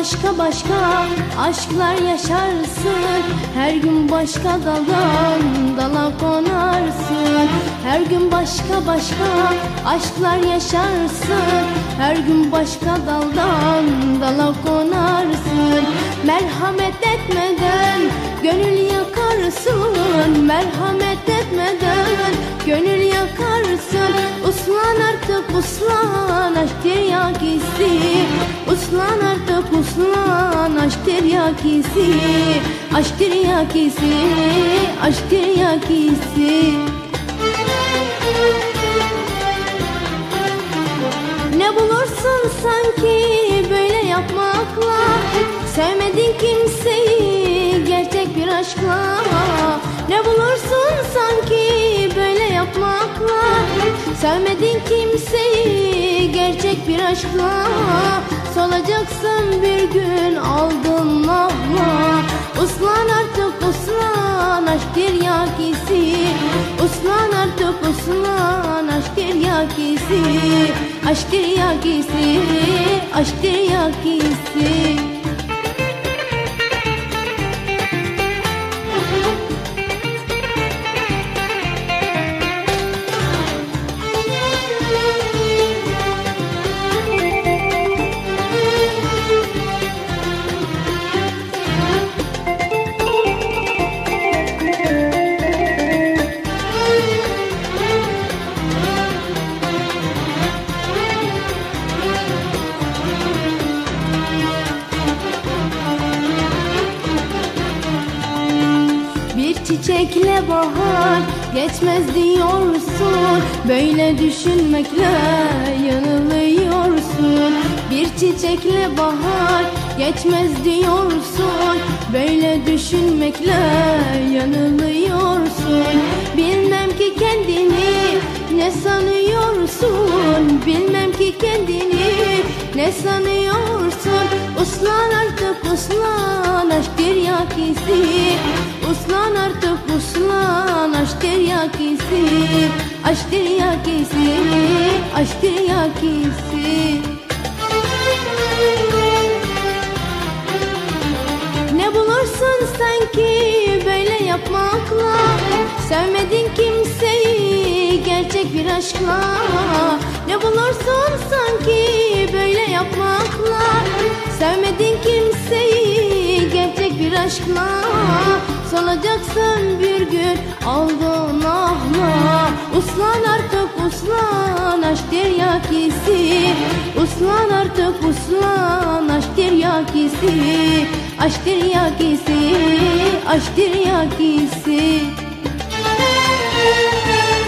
başka başka aşklar yaşarsın. Her gün başka daldan dala konarsın. Her gün başka başka aşklar yaşarsın. Her gün başka daldan dala konarsın. Merhamet etmeden gönül yakarsın. Merhamet etmeden gönül yakarsın. Uslan artık uslan, aşk tiryakisi. Uslan artık uslan, aşk tiryakisi. Aşk tiryakisi, aşk tiryakisi. Ne bulursun sanki böyle yapmakla, sevmedin kimseyi gerçek bir aşkla. Ne bulursun sanki böyle yapmakla, sevmedin kimseyi gerçek bir aşkla. Solacaksın bir gün aldın ahla. Uslan artık uslan, aşk tiryakisi. Uslan artık uslan, aşk tiryakisi. Aşk tiryakisi, aşk tiryakisi. Çiçekle bahar geçmez diyorsun, böyle düşünmekle yanılıyorsun. Bir çiçekle bahar geçmez diyorsun, böyle düşünmekle yanılıyorsun. Bilmem ki kendini ne sanıyorsun, bilmem ki kendini ne sanıyorsun. Uslan artık uslan, aşk tiryakisi. Uslan artık uslan, aşk tiryakisi. Aşk tiryakisi, aşk tiryakisi. Ne bulursun sanki böyle yapmakla, sevmedin kimseyi gerçek bir aşkla. Ne bulursun sanki böyle yapmakla, sevmedin kimseyi gerçek bir aşkla. Solacaksın bir gün aldın ahla. Uslan artık uslan, aşk tiryakisi. Uslan artık uslan, aşk tiryakisi. Aşk tiryakisi, aşk tiryakisi.